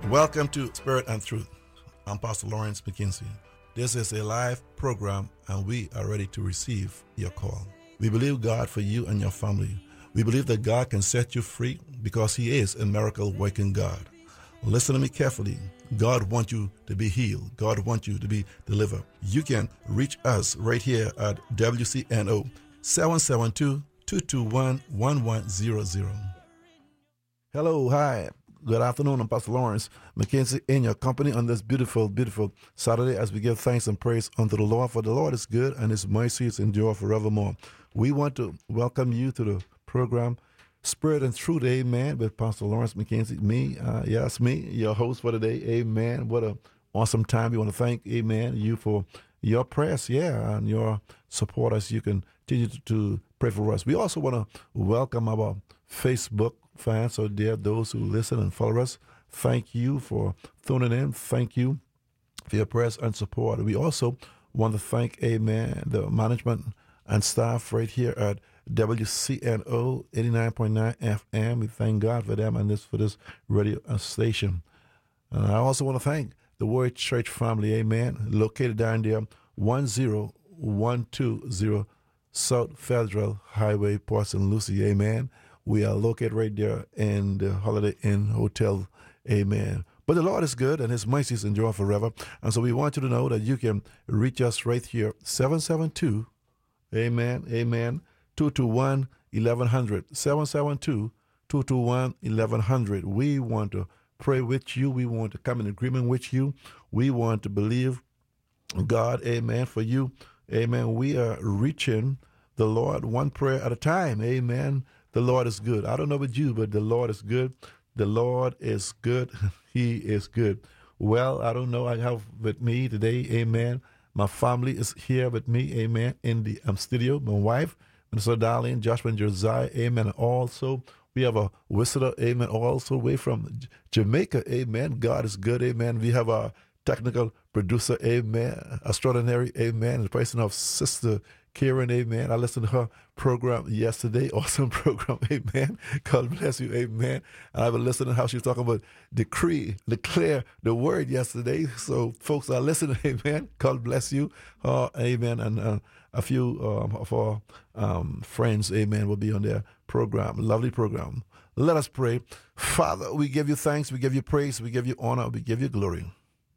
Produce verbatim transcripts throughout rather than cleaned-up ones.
Welcome to Spirit and Truth. I'm Pastor Lawrence McKinsey. This is a live program and we are ready to receive your call. We believe God for you and your family. We believe that God can set you free because He is a miracle working God. Listen to me carefully. God wants you to be healed. God wants you to be delivered. You can reach us right here at W C N O seven seven two, two two one, one one zero zero. Hello, hi. Good afternoon. I'm Pastor Lawrence McKinsey in your company on this beautiful, beautiful Saturday as we give thanks and praise unto the Lord. For the Lord is good and His mercies endure forevermore. We want to welcome you to the program Spirit and Truth, amen, with Pastor Lawrence McKinsey. Me, uh, yes, me, your host for today, amen. What an awesome time. We want to thank, amen, you for your prayers, yeah, and your support as you continue to, to pray for us. We also want to welcome our Facebook fans, so dear, those who listen and follow us. Thank you for tuning in. Thank you for your prayers and support. We also want to thank, amen, the management and staff right here at W C N O eighty-nine point nine F M. We thank God for them and this for this radio station. And I also want to thank the Word Church family, amen, located down there, one zero one two zero South Federal Highway, Port Saint Lucie, amen. We are located right there in the Holiday Inn Hotel, amen. But the Lord is good and His mercies endure forever. And so we want you to know that you can reach us right here, seven seven two, amen, amen, two two one, eleven hundred, seven seven two, two two one, eleven hundred. We want to pray with you. We want to come in agreement with you. We want to believe God, amen, for you. Amen. We are reaching the Lord one prayer at a time. Amen. The Lord is good. I don't know about you, but the Lord is good. The Lord is good. He is good. Well, I don't know. I have with me today, amen. My family is here with me, amen, in the um, studio. My wife, Mister Darlene, Joshua and Josiah, amen. And also, we have a visitor, amen, also away from J- Jamaica, amen. God is good, amen. We have our technical producer, amen, extraordinary, amen, in the person of Sister Karen, amen. I listened to her program yesterday, awesome program, amen. God bless you, amen. And I've been listening to how she was talking about decree, declare the word yesterday. So folks are listening, amen. God bless you, uh, amen. And uh, a few um, of our um, friends, amen, will be on their program, lovely program. Let us pray. Father, we give you thanks, we give you praise, we give you honor, we give you glory.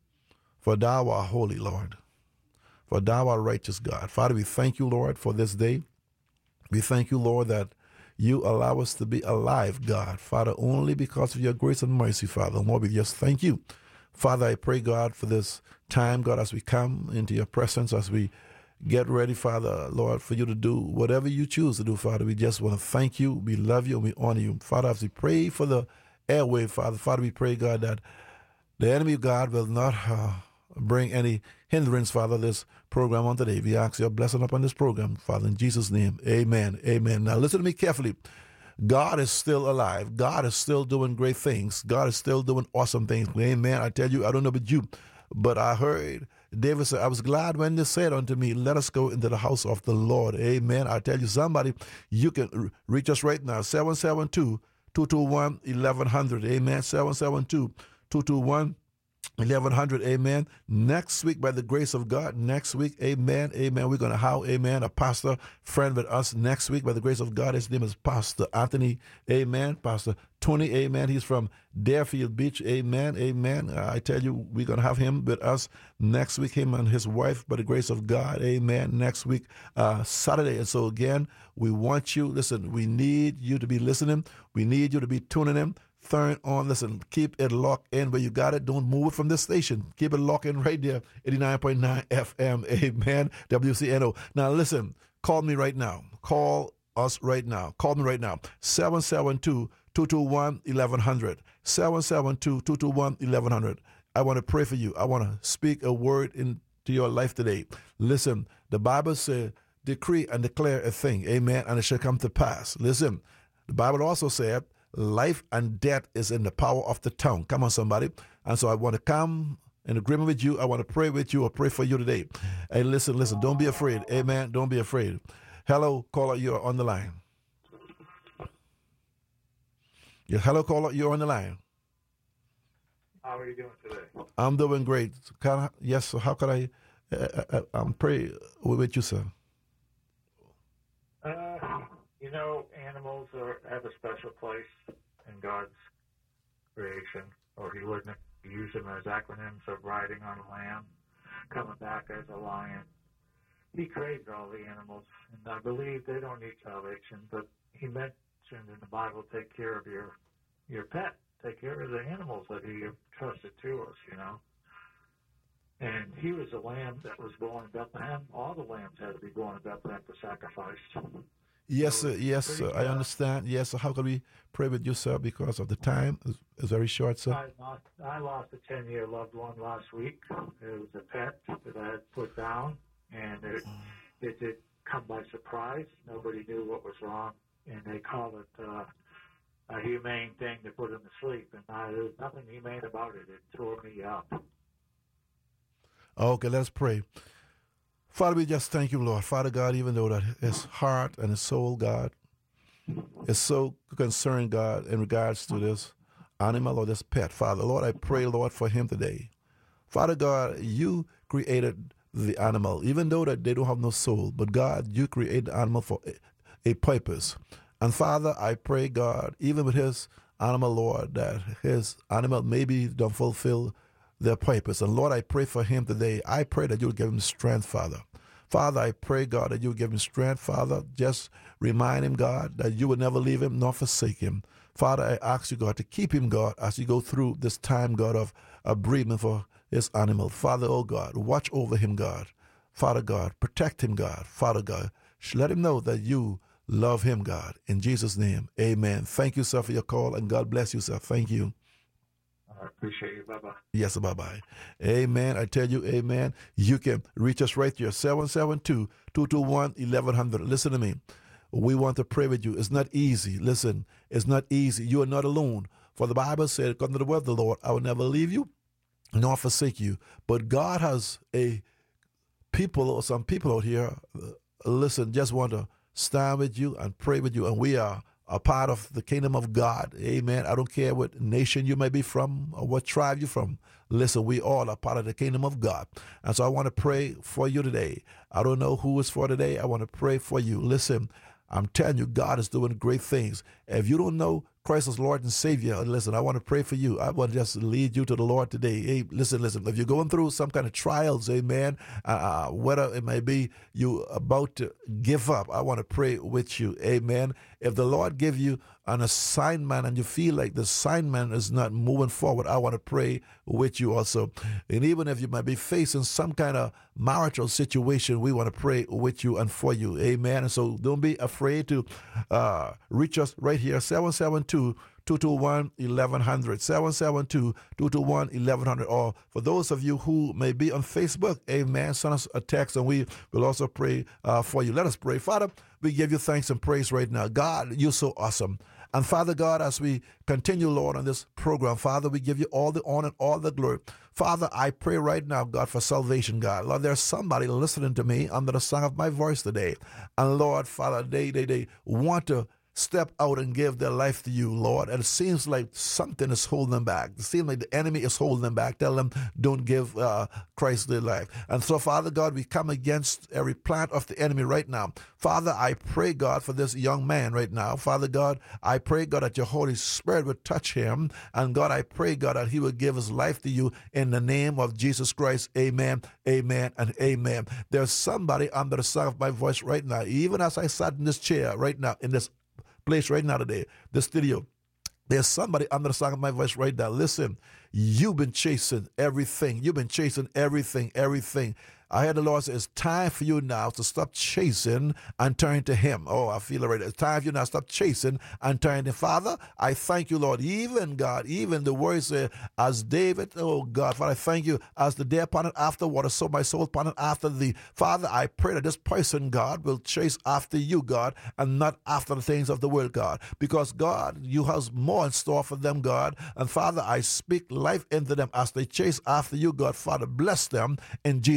For thou art holy, Lord. For thou art righteous, God. Father, we thank you, Lord, for this day. We thank you, Lord, that you allow us to be alive, God. Father, only because of your grace and mercy, Father. Lord, we just thank you. Father, I pray, God, for this time, God, as we come into your presence, as we get ready, Father, Lord, for you to do whatever you choose to do, Father. We just want to thank you. We love you and we honor you. Father, as we pray for the airway, Father, Father, we pray, God, that the enemy of God will not uh, bring any hindrance, Father, this program on today. We ask your blessing upon this program, Father, in Jesus' name. Amen. Amen. Now listen to me carefully. God is still alive. God is still doing great things. God is still doing awesome things. Amen. I tell you, I don't know about you, but I heard David said, I was glad when they said unto me, let us go into the house of the Lord. Amen. I tell you, somebody, you can reach us right now, seven seven two, two two one, eleven hundred. Amen. seven seven two, two two one, eleven hundred, amen. Next week, by the grace of God, next week, amen, amen. We're going to have, amen, a pastor friend with us next week by the grace of God. His name is Pastor Anthony, amen. Pastor Tony, amen. He's from Deerfield Beach, amen, amen. Uh, I tell you, we're going to have him with us next week, him and his wife, by the grace of God, amen, next week, uh, Saturday. And so again, we want you, listen, we need you to be listening. We need you to be tuning in. Turn on, listen, keep it locked in where you got it. Don't move it from this station. Keep it locked in right there, eighty-nine point nine F M, amen, W C N O. Now listen, call me right now. Call us right now. Call me right now, seven seven two, two two one, eleven hundred, seven seven two, two two one, eleven hundred. I want to pray for you. I want to speak a word into your life today. Listen, the Bible says, decree and declare a thing, amen, and it shall come to pass. Listen, the Bible also said, life and death is in the power of the tongue. Come on, somebody. And so I want to come in agreement with you. I want to pray with you or pray for you today. Hey, listen, listen. Don't be afraid. Amen. Don't be afraid. Hello, caller. You're on the line. Yeah, hello, caller. You're on the line. How are you doing today? I'm doing great. Can I, yes, so how can I uh, uh, um, pray with you, sir? Uh, you know, animals are, have a special place in God's creation, or he wouldn't use them as acronyms of riding on a lamb, coming back as a lion. He created all the animals, and I believe they don't need salvation, but he mentioned in the Bible, take care of your, your pet, take care of the animals that he trusted to us, you know. And he was a lamb that was born in Bethlehem. All the lambs had to be born in Bethlehem for sacrifice. Yes, So sir. Yes, pretty sir. I tough. understand. Yes, sir. How can we pray with you, sir? Because of the time is is very short, sir. I lost, I lost a ten-year loved one last week. It was a pet that I had put down, and it, it did come by surprise. Nobody knew what was wrong, and they call it uh, a humane thing to put him to sleep. And I, there was nothing humane about it. It tore me up. Okay, let's pray. Father, we just thank you, Lord. Father God, even though that his heart and his soul, God, is so concerned, God, in regards to this animal or this pet. Father, Lord, I pray, Lord, for him today. Father God, you created the animal, even though that they don't have no soul. But God, you created the animal for a, a purpose. And Father, I pray, God, even with his animal, Lord, that his animal maybe don't fulfill their purpose. And Lord, I pray for him today. I pray that you'll give him strength, Father. Father, I pray, God, that you'll give him strength, Father. Just remind him, God, that you will never leave him nor forsake him. Father, I ask you, God, to keep him, God, as you go through this time, God, of, of bereavement for his animal. Father, oh God, watch over him, God. Father God, protect him, God. Father God, let him know that you love him, God. In Jesus' name, amen. Thank you, sir, for your call, and God bless you, sir. Thank you. I appreciate you. Bye-bye. Yes, bye-bye. Amen. I tell you, amen. You can reach us right here, seven seven two, two two one, eleven hundred. Listen to me. We want to pray with you. It's not easy. Listen, it's not easy. You are not alone. For the Bible said, according to the word of the Lord, I will never leave you nor forsake you. But God has a people or some people out here, uh, listen, just want to stand with you and pray with you. And we are a part of the kingdom of God. Amen. I don't care what nation you may be from or what tribe you're from. Listen, we all are part of the kingdom of God. And so I want to pray for you today. I don't know who is for today. I want to pray for you. Listen, I'm telling you, God is doing great things. If you don't know Christ as Lord and Savior, listen, I want to pray for you. I want to just lead you to the Lord today. Hey, listen, listen. If you're going through some kind of trials, amen, uh, whether it may be you about to give up, I want to pray with you, amen. If the Lord give you an assignment and you feel like the assignment is not moving forward, I want to pray with you also. And even if you might be facing some kind of marital situation, we want to pray with you and for you, amen. And so don't be afraid to uh, reach us right here, seven seven two, two two one, eleven hundred, seven seven two, two two one, eleven hundred. Or for those of you who may be on Facebook, amen, send us a text and we will also pray uh, for you. Let us pray. Father, we give you thanks and praise right now. God, you're so awesome. And Father God, as we continue, Lord, on this program, Father, we give you all the honor and all the glory. Father, I pray right now, God, for salvation, God. Lord, there's somebody listening to me under the sound of my voice today. And Lord, Father, they, they, they want to step out and give their life to you, Lord. And it seems like something is holding them back. It seems like the enemy is holding them back. Tell them, don't give uh, Christ their life. And so, Father God, we come against every plant of the enemy right now. Father, I pray, God, for this young man right now. Father God, I pray, God, that your Holy Spirit would touch him. And God, I pray, God, that he would give his life to you in the name of Jesus Christ. Amen, amen, and amen. There's somebody under the sound of my voice right now, even as I sat in this chair right now, in this place right now today, the studio. There's somebody under the sound of my voice right now. Listen, you've been chasing everything. You've been chasing everything, everything. I heard the Lord say, it's time for you now to stop chasing and turn to him. Oh, I feel it right. It's time for you now to stop chasing and turn to Father. I thank you, Lord. Even God, even the words say, as David, oh God, Father, I thank you. As the deer panted after water, so my soul panted after thee. Father, I pray that this person, God, will chase after you, God, and not after the things of the world, God. Because God, you have more in store for them, God. And Father, I speak life into them as they chase after you, God. Father, bless them in Jesus' mighty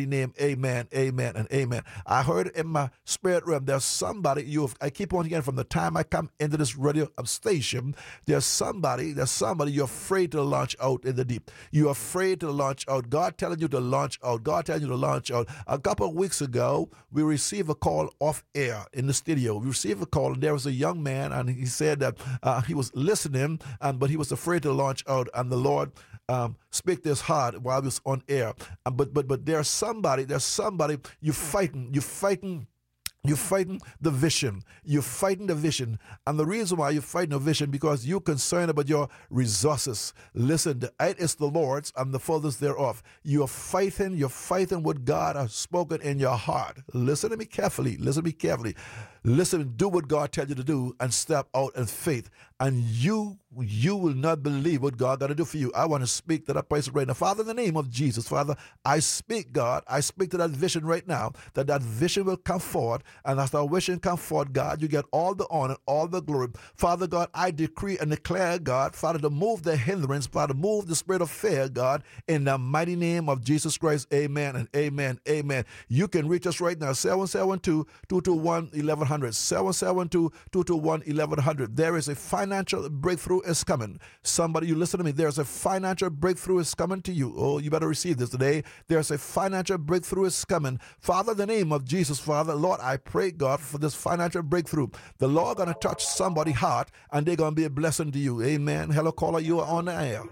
mighty name. Amen, amen, and amen. I heard in my spirit realm, there's somebody, you have, I keep on again from the time I come into this radio station, there's somebody, there's somebody you're afraid to launch out in the deep. You're afraid to launch out. God telling you to launch out. God telling you to launch out. A couple of weeks ago, we received a call off air in the studio. We received a call, and there was a young man, and he said that uh, he was listening, and but he was afraid to launch out, and the Lord um, speak this hard while he was on air. Uh, but but but there's somebody, there's somebody you fighting, you fighting. You're fighting the vision. You're fighting the vision. And the reason why you're fighting the vision, because you're concerned about your resources. Listen, the earth is the Lord's and the fullness thereof. You're fighting, you're fighting what God has spoken in your heart. Listen to me carefully. Listen to me carefully. Listen, do what God tells you to do and step out in faith. And you, you will not believe what God got to do for you. I want to speak to that person right now. Father, in the name of Jesus, Father, I speak, God, I speak to that vision right now, that that vision will come forward. And as that vision come forward, God, you get all the honor, all the glory. Father, God, I decree and declare, God, Father, to move the hindrance, Father, move the spirit of fear, God, in the mighty name of Jesus Christ. Amen and amen, amen. You can reach us right now, seven seven two, two two one, eleven hundred, seven seven two, two two one, eleven hundred. There is a financial breakthrough is coming. Somebody, you listen to me. There's a financial breakthrough is coming to you. Oh, you better receive this today. There's a financial breakthrough is coming. Father, in the name of Jesus, Father, Lord, I pray, God, for this financial breakthrough. The Lord going to touch somebody's heart, and they're going to be a blessing to you. Amen. Hello, caller, you are on the air.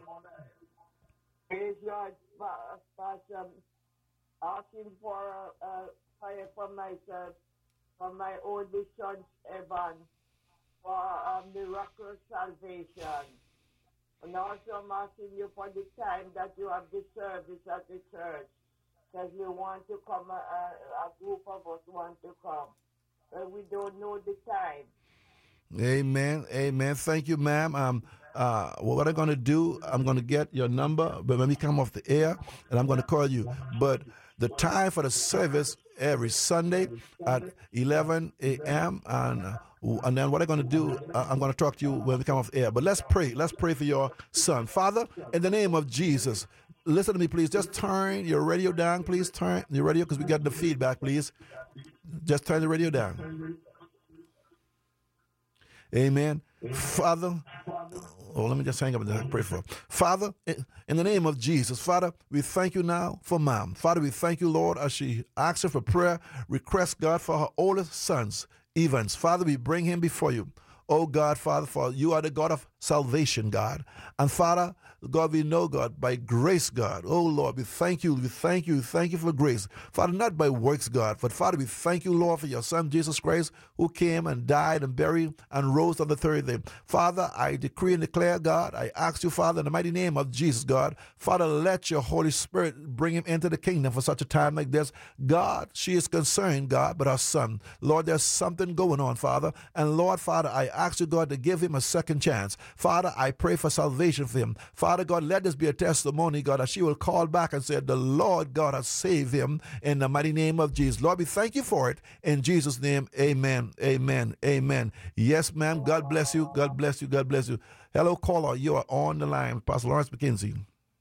Praise God, Pastor. I'm asking for a, a prayer for myself, for my only son, Evan, for a miraculous salvation. And also I'm asking you for the time that you have the service at the church, because we want to come, a, a group of us want to come, but we don't know the time. Amen. Amen. Thank you, ma'am. Um, uh, what I'm going to do, I'm going to get your number, but when we come off the air, and I'm going to call you. But the time for the service every Sunday at eleven a.m. and uh, and then what I'm going to do, uh, I'm going to talk to you when we come off the air. But let's pray. Let's pray for your son. Father, in the name of Jesus, listen to me, please. Just turn your radio down, please. Turn your radio, because we got the feedback, please. Just turn the radio down. Amen. Father, oh, let me just hang up and pray for. Father, in the name of Jesus, Father, we thank you now for Mom. Father, we thank you, Lord, as she asks for prayer, request, God, for her oldest sons, Evans. Father, we bring him before you. Oh, God, Father, for you are the God of salvation, God. And Father, God, we know, God, by grace, God. Oh, Lord, we thank you. We thank you. We thank you for grace. Father, not by works, God, but Father, we thank you, Lord, for your Son, Jesus Christ, who came and died and buried and rose on the third day. Father, I decree and declare, God, I ask you, Father, in the mighty name of Jesus, God, Father, let your Holy Spirit bring him into the kingdom for such a time like this. God, she is concerned, God, but her son. Lord, there's something going on, Father. And Lord, Father, I ask you, God, to give him a second chance. Father, I pray for salvation for him. Father God, let this be a testimony, God, that she will call back and say, the Lord God has saved him in the mighty name of Jesus. Lord, we thank you for it. In Jesus' name, amen, amen, amen. Yes, ma'am. God bless you. God bless you. God bless you. Hello, caller. You are on the line. Pastor Lawrence McKenzie.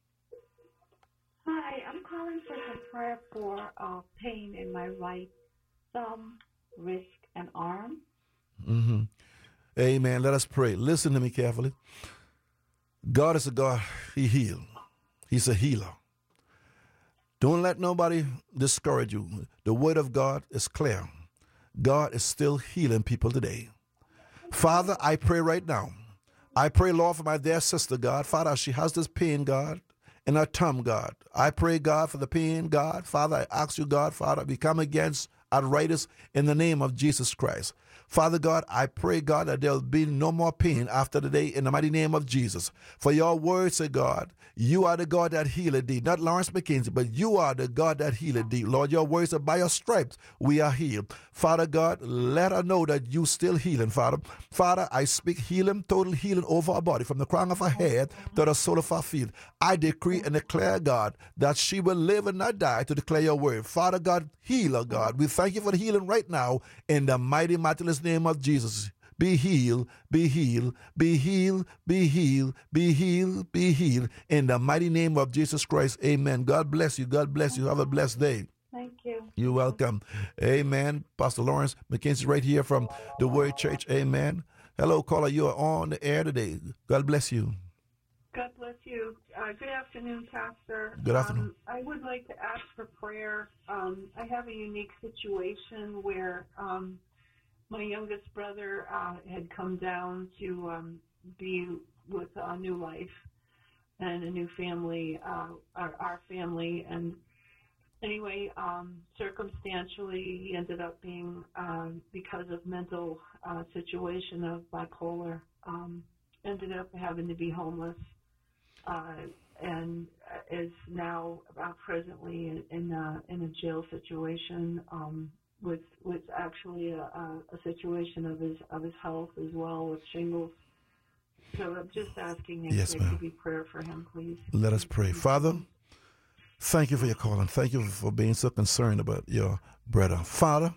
Hi, I'm calling for some prayer for uh, pain in my right thumb, wrist, and arm. Mm-hmm. Amen. Let us pray. Listen to me carefully. God is a God, he heals. He's a healer. Don't let nobody discourage you. The word of God is clear. God is still healing people today. Father, I pray right now. I pray, Lord, for my dear sister, God. Father, she has this pain, God, in her thumb, God. I pray, God, for the pain, God. Father, I ask you, God, Father, we come against arthritis in the name of Jesus Christ. Father God, I pray, God, that there will be no more pain after the day in the mighty name of Jesus. For your word, say, God, you are the God that healeth thee. Not Lawrence McKenzie, but you are the God that healeth thee. Lord, your words are by your stripes we are healed. Father God, let her know that you still healing, Father. Father, I speak healing, total healing over our body, from the crown of her head to the sole of her feet. I decree and declare, God, that she will live and not die to declare your word. Father God, heal her, God. We thank you for the healing right now in the mighty, matchless name of Jesus. Be healed, be healed, be healed, be healed, be healed, be healed. In the mighty name of Jesus Christ, amen. God bless you. God bless you. Have a blessed day. You're welcome. Amen. Pastor Lawrence McKenzie right here from the Word Church. Amen. Hello, caller. You are on the air today. God bless you. God bless you. Uh, good afternoon, Pastor. Good afternoon. Um, I would like to ask for prayer. Um, I have a unique situation where um, my youngest brother uh, had come down to um, be with a new life and a new family, uh, our, our family. And anyway, um, circumstantially, he ended up being, um, because of mental uh, situation of bipolar, um, ended up having to be homeless. Uh, and is now uh, presently in in, uh, in a jail situation um, with with actually a, a situation of his of his health as well, with shingles. So I'm just asking if yes, there could be prayer for him, please. Let us pray. Father, thank you for your call, and thank you for being so concerned about your brother. Father,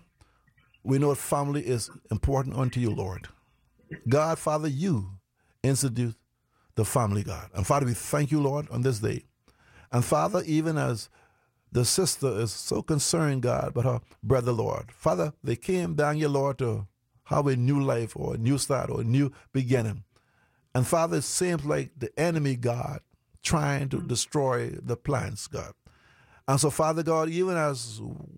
we know that family is important unto you, Lord. God, Father, you institute the family, God. And Father, we thank you, Lord, on this day. And Father, even as the sister is so concerned, God, about her brother, Lord. Father, they came down here, Lord, to have a new life or a new start or a new beginning. And Father, it seems like the enemy, God, trying to destroy the plans, God. And so, Father God, even as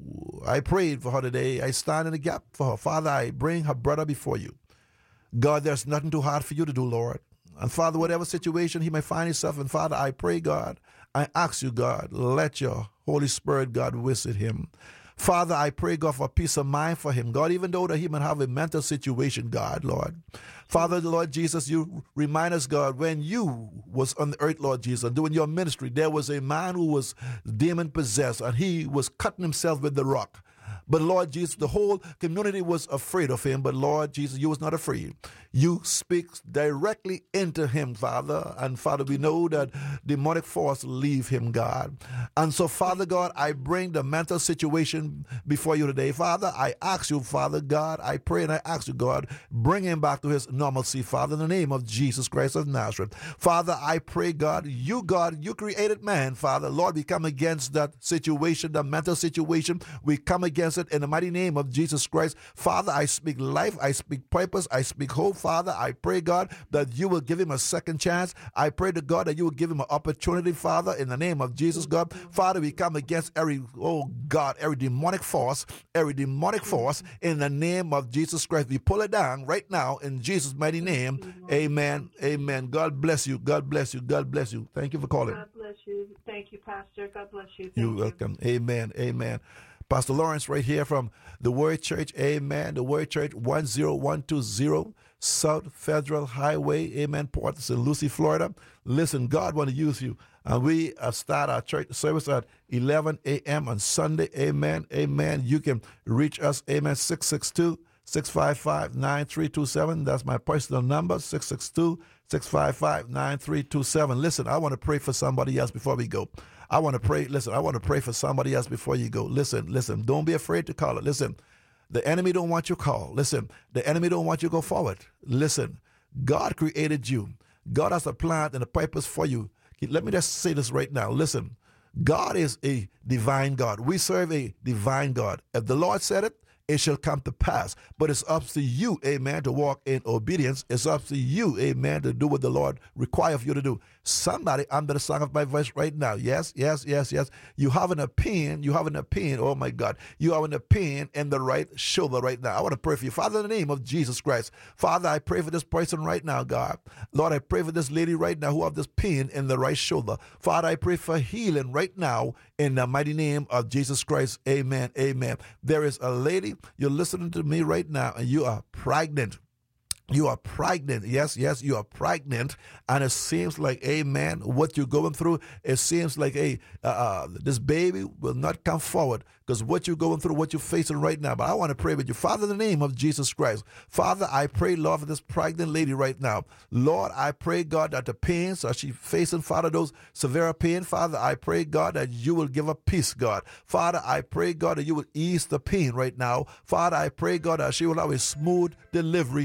I prayed for her today, I stand in the gap for her. Father, I bring her brother before you. God, there's nothing too hard for you to do, Lord. And Father, whatever situation he may find himself in, Father, I pray, God, I ask you, God, let your Holy Spirit, God, visit him. Father, I pray, God, for peace of mind for him, God, even though that he might have a mental situation, God, Lord. Father, Lord Jesus, you remind us, God, when you was on the earth, Lord Jesus, doing your ministry, there was a man who was demon-possessed, and he was cutting himself with the rock. But Lord Jesus, the whole community was afraid of him. But Lord Jesus, you was not afraid. You speak directly into him, Father. And Father, we know that demonic force leave him, God. And so, Father God, I bring the mental situation before you today. Father, I ask you, Father God, I pray and I ask you, God, bring him back to his normalcy, Father, in the name of Jesus Christ of Nazareth. Father, I pray, God, you, God, you created man, Father. Lord, we come against that situation, the mental situation. We come against it in the mighty name of Jesus Christ. Father, I speak life, I speak purpose, I speak hope. Father, I pray, God, that you will give him a second chance. I pray to God that you will give him an opportunity, Father, in the name of Jesus, God. Father, we come against every, oh God, every demonic force, every demonic force in the name of Jesus Christ. We pull it down right now in Jesus' mighty name. Amen. Amen. God bless you. God bless you. God bless you. Thank you for calling. God bless you. Thank you, Pastor. God bless you. Thank You're you. welcome. Amen. Amen. Pastor Lawrence right here from the Word Church. Amen. The Word Church, one oh one two oh South Federal Highway. Amen. Port Saint Lucie, Florida. Listen, God want to use you. And we uh, start our church service at eleven a.m. on Sunday. Amen. Amen. You can reach us. Amen. six six two, six five five, nine three two seven. That's my personal number, six six two, six five five, nine three two seven. Listen, I want to pray for somebody else before we go. I want to pray. Listen, I want to pray for somebody else before you go. Listen, listen. Don't be afraid to call it. Listen, the enemy don't want you to call. Listen, the enemy don't want you to go forward. Listen, God created you. God has a plan and a purpose for you. Let me just say this right now. Listen, God is a divine God. We serve a divine God. If the Lord said it, it shall come to pass. But it's up to you, amen, to walk in obedience. It's up to you, amen, to do what the Lord requires of you to do. Somebody under the sound of my voice right now, yes, yes, yes, yes, you have an opinion, you have an opinion, oh my God, you have an opinion in the right shoulder right now. I want to pray for you. Father, in the name of Jesus Christ, Father, I pray for this person right now, God. Lord, I pray for this lady right now who have this pain in the right shoulder. Father, I pray for healing right now in the mighty name of Jesus Christ. Amen, amen. There is a lady, you're listening to me right now, and you are pregnant. You are pregnant. Yes, yes, you are pregnant. And it seems like, amen, what you're going through, it seems like, hey, uh, this baby will not come forward because what you're going through, what you're facing right now. But I want to pray with you. Father, in the name of Jesus Christ, Father, I pray, Lord, for this pregnant lady right now. Lord, I pray, God, that the pains that she's facing, Father, those severe pain, Father, I pray, God, that you will give her peace, God. Father, I pray, God, that you will ease the pain right now. Father, I pray, God, that she will have a smooth delivery in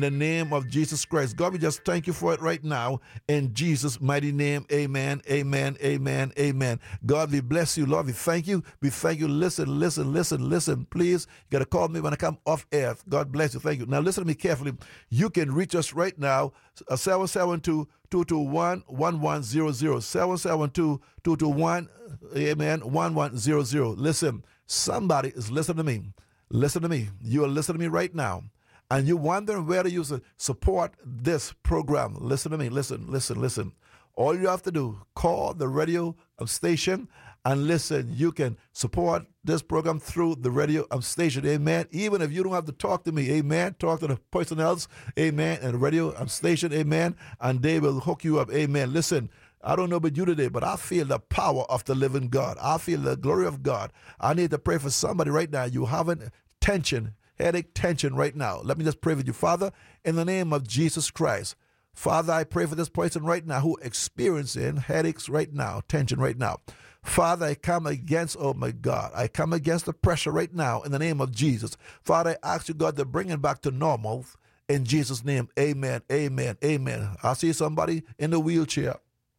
the name of Jesus Christ. God, we just thank you for it right now in Jesus' mighty name. Amen, amen, amen, amen. God, we bless you, Lord. We thank you. We thank you. Listen, listen, listen, listen. Please, you got to call me when I come off air. God bless you. Thank you. Now, listen to me carefully. You can reach us right now, uh, seven seven two, two two one, one one zero zero, seven seven two, two two one, amen, one one zero zero. Listen, somebody is listening to me. Listen to me. You are listening to me right now. And you're wondering whether you should support this program. Listen to me. Listen, listen, listen. All you have to do, call the radio station and listen. You can support this program through the radio station. Amen. Even if you don't have to talk to me. Amen. Talk to the person else. Amen. And the radio station. Amen. And they will hook you up. Amen. Listen. I don't know about you today, but I feel the power of the living God. I feel the glory of God. I need to pray for somebody right now. You having tension, headache, tension right now. Let me just pray with you. Father, in the name of Jesus Christ, Father, I pray for this person right now who experiencing headaches right now, tension right now. Father, I come against, oh my God, I come against the pressure right now in the name of Jesus. Father, I ask you, God, to bring it back to normal in Jesus' name. Amen, amen, amen. I see somebody in the wheelchair.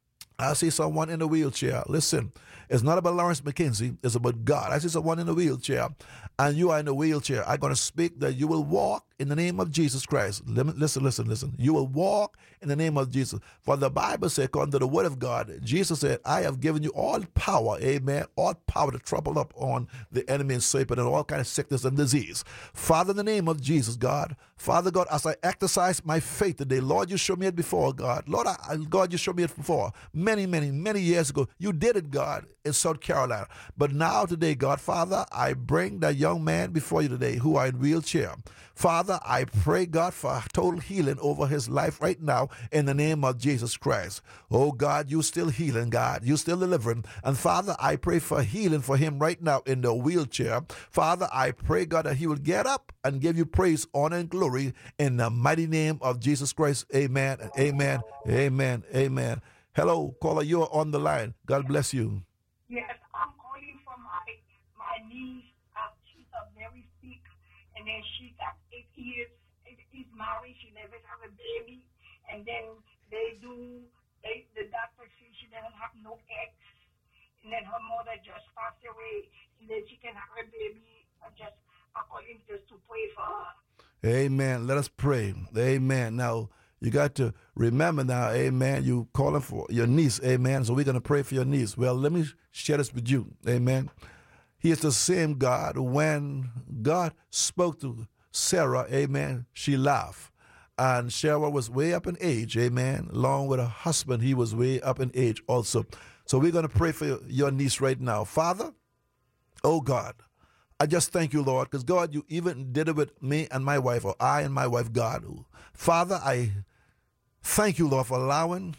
I see someone in a wheelchair. Listen, it's not about Lawrence McKenzie. It's about God. I see someone in a wheelchair, and you are in a wheelchair. I'm going to speak that you will walk in the name of Jesus Christ. Listen, listen, listen. You will walk in the name of Jesus. For the Bible said, according to the word of God, Jesus said, I have given you all power, amen, all power to trample up on the enemy and serpent and all kind of sickness and disease. Father, in the name of Jesus, God, Father God, as I exercise my faith today, Lord, you showed me it before, God. Lord, I, God, you showed me it before. Many, many, many years ago. You did it, God, in South Carolina. But now today, God, Father, I bring that young man before you today who are in wheelchair. Father, I pray, God, for total healing over his life right now in the name of Jesus Christ. Oh, God, you still healing, God. You still delivering. And, Father, I pray for healing for him right now in the wheelchair. Father, I pray, God, that he will get up and give you praise, honor, and glory in the mighty name of Jesus Christ. Amen, amen, amen, amen. Hello, caller, you're on the line. God bless you. Yes, I'm calling from my, my niece. Uh, she's uh, very sick, and then she got eight years. She's married. She never have a baby, and then they do. They the doctor says she doesn't have no eggs, and then her mother just passed away, and then she can have a baby. Uh, just according to to pray for her. Amen. Let us pray. Amen. Now, you got to remember now, amen, you calling for your niece, amen, so we're going to pray for your niece. Well, let me share this with you, amen. He is the same God. When God spoke to Sarah, amen, she laughed. And Sarah was way up in age, amen, along with her husband, he was way up in age also. So we're going to pray for your niece right now. Father, oh God, I just thank you, Lord, because, God, you even did it with me and my wife, or I and my wife, God. Father, I thank you, Lord, for allowing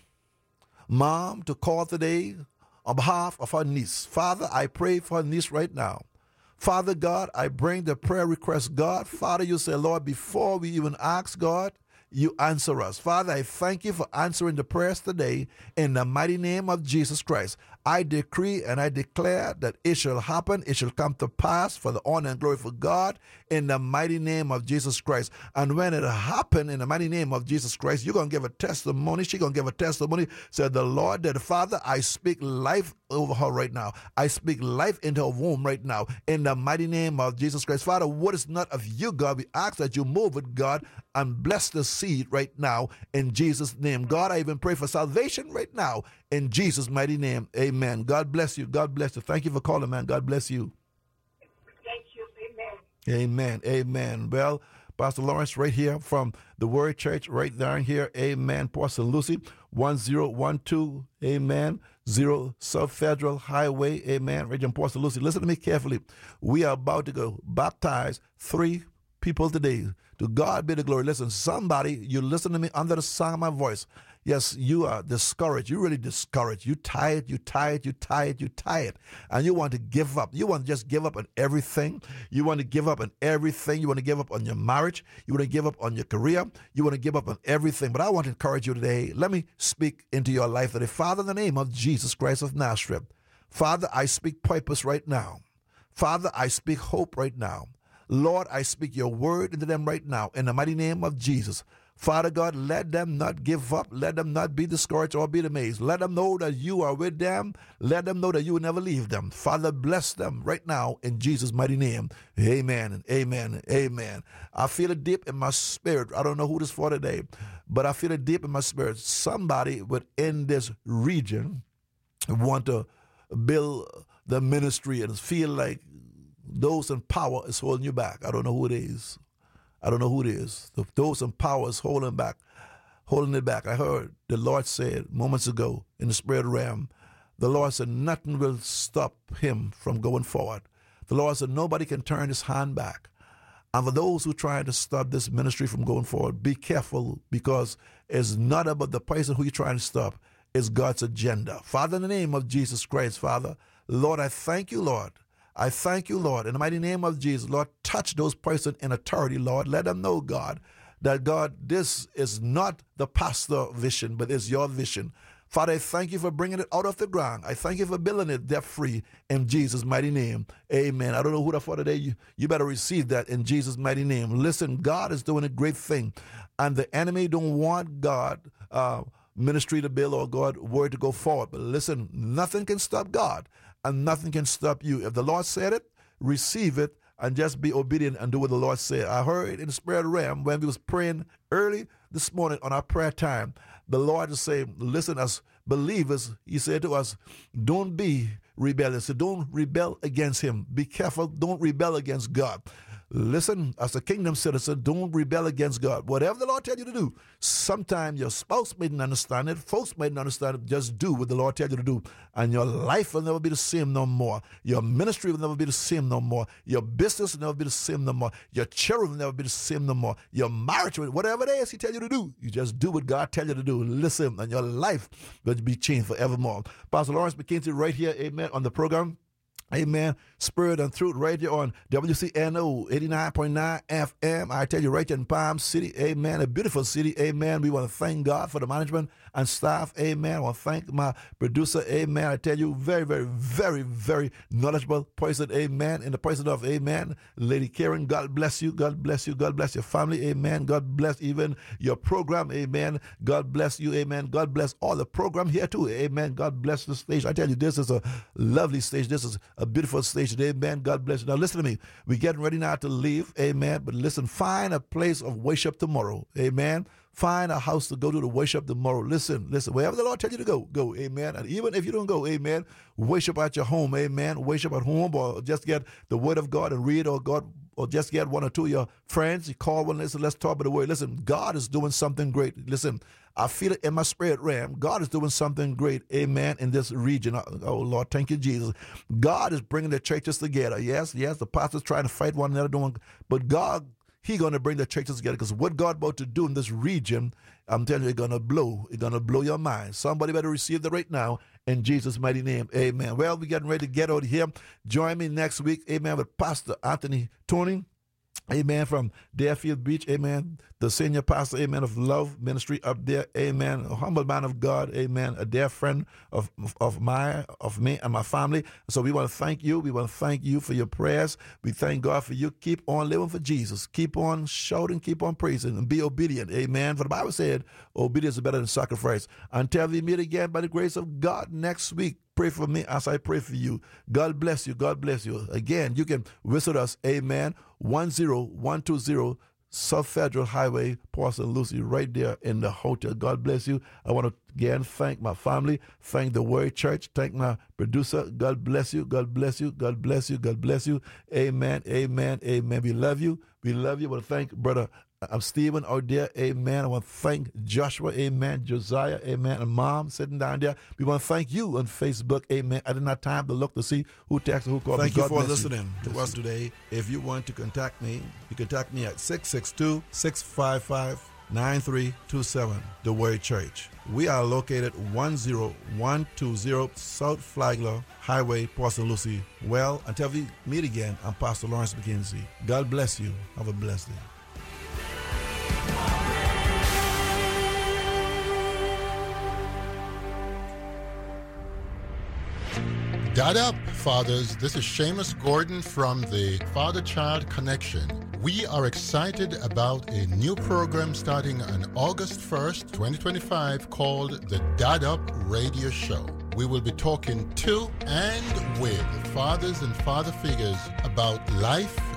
Mom to call today on behalf of her niece. Father, I pray for her niece right now. Father God, I bring the prayer request, God. Father, you say, Lord, before we even ask, God, you answer us. Father, I thank you for answering the prayers today in the mighty name of Jesus Christ. I decree and I declare that it shall happen, it shall come to pass for the honor and glory for God in the mighty name of Jesus Christ. And when it happen in the mighty name of Jesus Christ, you're going to give a testimony. She's going to give a testimony. Said the Lord, that Father, I speak life over her right now. I speak life into her womb right now in the mighty name of Jesus Christ. Father, what is not of you, God, we ask that you move it, God, and bless the seed right now in Jesus' name. God, I even pray for salvation right now in Jesus' mighty name. Amen. God bless you. God bless you. Thank you for calling, man. God bless you. Thank you. Amen. Amen. Amen. Well, Pastor Lawrence right here from the Word Church right down here. Amen. Port Saint Lucie, one zero one two. Amen. Zero South Federal Highway. Amen. Region Port Saint Lucie. Listen to me carefully. We are about to go baptize three people today. To God be the glory. Listen, somebody, you listen to me under the sound of my voice. Yes, you are discouraged. You're really discouraged. You tired, you tired, you tired, you tired. And you want to give up. You want to just give up on everything. You want to give up on everything. You want to give up on your marriage. You want to give up on your career. You want to give up on everything. But I want to encourage you today. Let me speak into your life today. Father, in the name of Jesus Christ of Nazareth, Father, I speak purpose right now. Father, I speak hope right now. Lord, I speak your word into them right now in the mighty name of Jesus. Father God, let them not give up. Let them not be discouraged or be amazed. Let them know that you are with them. Let them know that you will never leave them. Father, bless them right now in Jesus' mighty name. Amen and amen and amen. I feel it deep in my spirit. I don't know who this is for today, but I feel it deep in my spirit. Somebody within this region want to build the ministry and feel like those in power is holding you back. I don't know who it is. I don't know who it is. Those in power is holding back, holding it back. I heard the Lord said moments ago in the spirit realm, the Lord said nothing will stop him from going forward. The Lord said nobody can turn his hand back. And for those who try to stop this ministry from going forward, be careful, because it's not about the person who you're trying to stop. It's God's agenda. Father, in the name of Jesus Christ, Father, Lord, I thank you, Lord. I thank you, Lord, in the mighty name of Jesus. Lord, touch those persons in authority, Lord. Let them know, God, that, God, this is not the pastor vision, but it's your vision. Father, I thank you for bringing it out of the ground. I thank you for building it debt-free in Jesus' mighty name. Amen. I don't know who that for today. You, you better receive that in Jesus' mighty name. Listen, God is doing a great thing, and the enemy don't want God uh, ministry to build or God word to go forward. But listen, nothing can stop God. And nothing can stop you. If the Lord said it, receive it, and just be obedient and do what the Lord said. I heard in the spirit realm when we was praying early this morning on our prayer time, the Lord is saying, listen, as believers, he said to us, don't be rebellious. So don't rebel against him. Be careful. Don't rebel against God. Listen, as a kingdom citizen, don't rebel against God. Whatever the Lord tells you to do, sometimes your spouse mightn't understand it, folks mightn't understand it, just do what the Lord tells you to do, and your life will never be the same no more. Your ministry will never be the same no more. Your business will never be the same no more. Your children will never be the same no more. Your marriage, whatever it is he tells you to do, you just do what God tells you to do. Listen, and your life will be changed forevermore. Pastor Lawrence McKenzie right here, amen, on the program. Amen. Spirit and Truth right here on W C N O eighty-nine point nine F M. I tell you, right here in Palm City. Amen. A beautiful city. Amen. We want to thank God for the management and staff. Amen. I want to thank my producer. Amen. I tell you, very, very, very, very knowledgeable person. Amen. In the person of, amen, Lady Karen, God bless you. God bless you. God bless your family. Amen. God bless even your program. Amen. God bless you. Amen. God bless all the program here too. Amen. God bless the stage. I tell you, this is a lovely stage. This is a beautiful station. Amen. God bless you. Now listen to me. We're getting ready now to leave. Amen. But listen, find a place of worship tomorrow. Amen. Find a house to go to to worship tomorrow. Listen, listen. Wherever the Lord tells you to go, go. Amen. And even if you don't go, amen, worship at your home. Amen. Worship at home, or just get the word of God and read, or God, or just get one or two of your friends. You call one, listen, let's talk about the word. Listen, God is doing something great. Listen, I feel it in my spirit realm. God is doing something great, amen, in this region. Oh, Lord, thank you, Jesus. God is bringing the churches together. Yes, yes, the pastors trying to fight one another, doing, but God, He's going to bring the churches together, because what God about to do in this region, I'm telling you, it's going to blow. It's going to blow your mind. Somebody better receive that right now in Jesus' mighty name. Amen. Well, we're getting ready to get out of here. Join me next week, amen, with Pastor Anthony Tony. Amen, from Deerfield Beach, amen, the senior pastor, amen, of Love Ministry up there, amen, a humble man of God, amen, a dear friend of of my, of me and my family. So we want to thank you. We want to thank you for your prayers. We thank God for you. Keep on living for Jesus. Keep on shouting, keep on praising, and be obedient, amen. For the Bible said, obedience is better than sacrifice. Until we meet again by the grace of God next week, pray for me as I pray for you. God bless you. God bless you. Again, you can visit us, amen, one zero one two zero South Federal Highway, Port Saint Lucie, right there in the hotel. God bless you. I want to again thank my family, thank the Word Church, thank my producer. God bless you. God bless you. God bless you. God bless you. Amen. Amen. Amen. We love you. We love you. I want to thank Brother I'm Stephen out there, amen. I want to thank Joshua, amen, Josiah, amen, and Mom sitting down there. We want to thank you on Facebook, amen. I didn't have time to look to see who texted, who called. Thank you God for listening you. to us today. If you want to contact me, you can contact me at six six two, six five five, nine three two seven, The Word Church. We are located one zero one two zero South Flagler Highway, Port Saint Lucie. Well, until we meet again, I'm Pastor Lawrence McKenzie. God bless you. Have a blessed day. Dad up, fathers. This is Seamus Gordon from the Father-Child Connection. We are excited about a new program starting on August first, twenty twenty-five called the Dad Up Radio Show. We will be talking to and with fathers and father figures about life